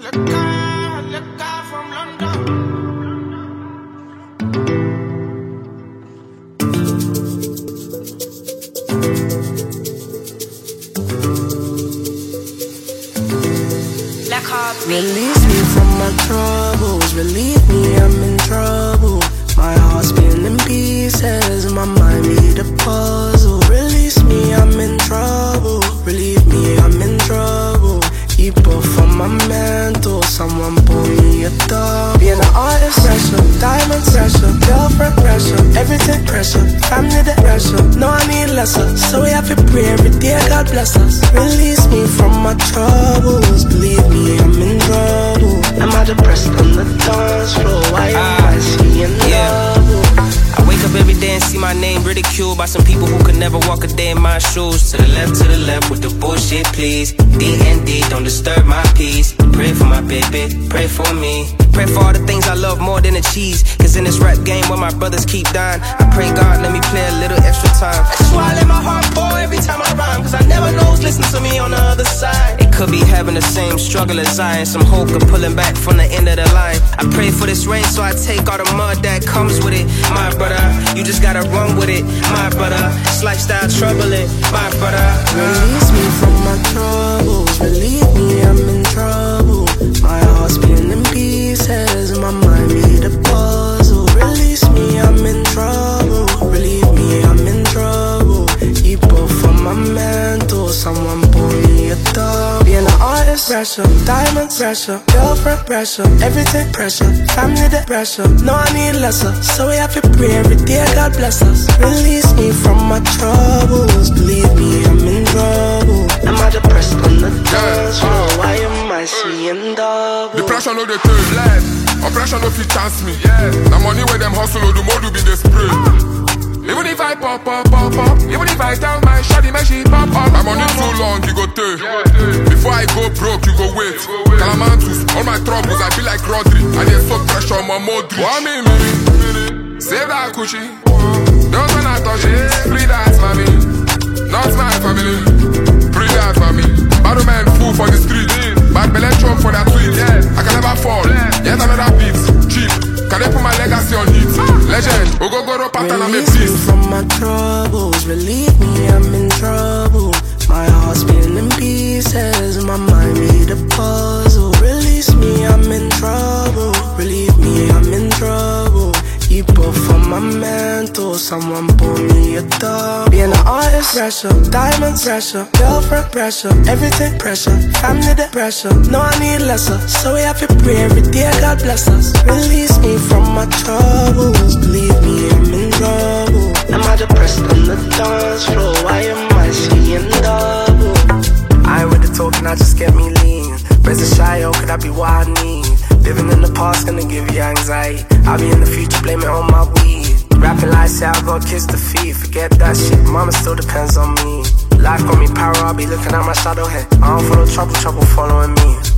from London. Release me from my troubles, relieve me, I'm in trouble. My heart's been in pieces, my mind made a puzzle. Release me, I'm in trouble, relieve me, I'm in trouble. Keep off on my mental, someone pull me a dog. Being an artist pressure, diamond pressure, girlfriend pressure, everything pressure, family the pressure. No, I need lesser, so we have to pray every day, God bless us. Release me from my troubles, believe me, I'm in trouble. Am I depressed on the dance floor? Why am I seeing double? I wake up every day and see my name ridiculed by some people who could never walk a day in my shoes. To the left with the bullshit, please. D&D, don't disturb my peace. Pray for my baby, pray for me. Pray for all the things I love more than the cheese. Cause in this rap game where my brothers keep dying, I pray God let me play a little extra time. That's why I let my heart pour every time I rhyme. Cause I never know who's listening to me on the other side. It could be having the same struggle as I, and some hope of pulling back from the end of the line. I pray for this rain so I take all the mud that comes with it. My brother, you just gotta run with it. My brother, this lifestyle troubling. My brother, release me from my troubles, relieve me, I'm in trouble. My heart's been in pieces, my mind made a puzzle. Release me, I'm in trouble, relieve me, I'm in trouble. Keep off on my mental, someone pull me a dog. Being an artist pressure, diamond pressure, girlfriend pressure, everything pressure, family the pressure. No, I need lesser, so we have to pray every day, God bless us. Release me from my troubles, believe me, I'm in trouble. Am I depressed on the dance floor? Why am I seeing double? The pressure no dey take life, oppression no fit chance me. The money where them hustle, the more do be they spray. Even if I pop, even if I tell my shawty, make she pop up. My money too long, you go take. Before I go broke, you go wait. Calamantus, all my troubles, I feel like Rodri. I dey so pressure on my Modric. 1 minute, save that coochie. Don't wanna touch it, free that for me. Not my family, free that for me. Bad man fool for the street, bad belly chop for that tweet. I can never fall, yet another beat, cheap. Can I put my legacy on it? Legend, Ogogoro pattern and make peace. From my troubles, relieve me, I'm in trouble. My heart's been in pieces, my mind made a puzzle. Release me, I'm in trouble, relieve me, I'm in trouble. Keep off on my mental, someone pull me a dog. Being an artist pressure, diamond pressure, girlfriend pressure, everything pressure, family the pressure. No, I need lesser, so we have to pray every day, God bless us. Release me from my troubles, believe me, I'm in trouble. Am I depressed on the dance floor? Why am I seeing double? I ain't with the talking, I just get me lean. Raise a shy, oh, could that be what I need? Living in the past gonna give you anxiety. I'll be in the future, blame it on my weed. Rapping like say I got kiss the feet. Forget that shit, mama still depends on me. Life got me power, I'll be looking at my shadow head. I don't follow trouble following me.